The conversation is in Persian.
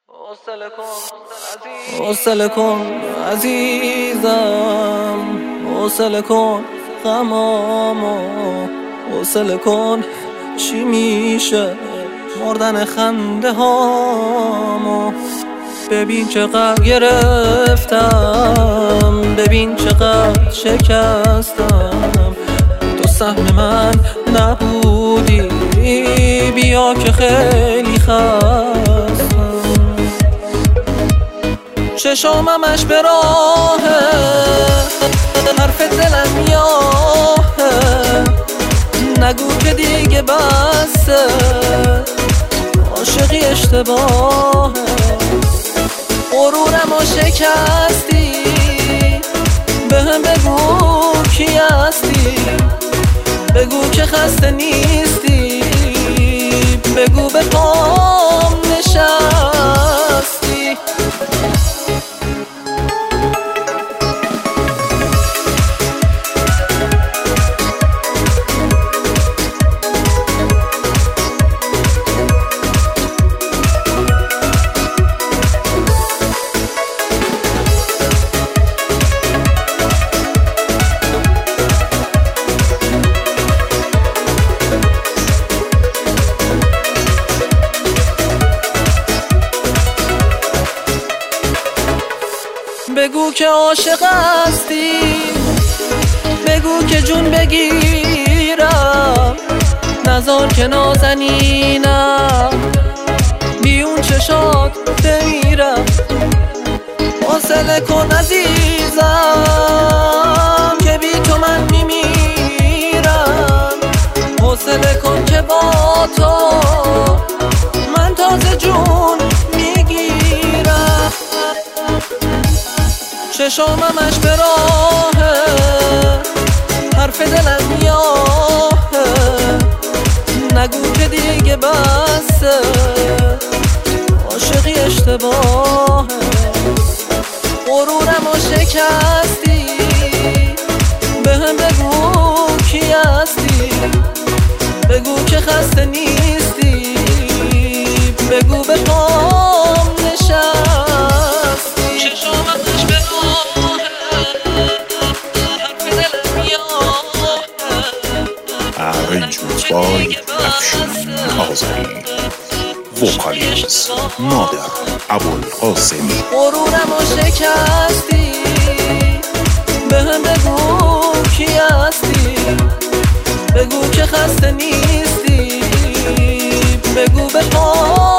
حوصله کن عزیزم، حوصله کن غمامو، حوصله کن چی میشه مردن خنده هامو. ببین چقدر گرفتم، ببین چقدر شکستم، تو سهم من نبودی، بیا که خیلی خستم. چشامش به راهه، حرف دلم میاهه، نگو که دیگه بسه، عاشقی اشتباهه. غرورمو شکستی، بهم بگو کی هستی، بگو که خسته نیستی، بگو به پام نشستی. بگو که عاشق هستی، بگو که جون بگیرم، نذار که نازنینم بیون چشات بمیرم. حوصله کن عزیزم که بی تو من میمیرم، حوصله کن که با تو من تازه جون میگیرم. چشامش به راهه، حرف دلم میاهه، نگو که دیگه بسه، عاشقی اشتباهه. غرورمو شکستی، بهم بگو کی هستی، بگو که خسته نیستی، بگو به پام نشستی. چشامش به Arrangement by Afshin Azari. Vocalist Nader Abulqasemi. غرورمو شکستی، بهم بگو کی هستی، بگو که خسته نیستی، بگو به پام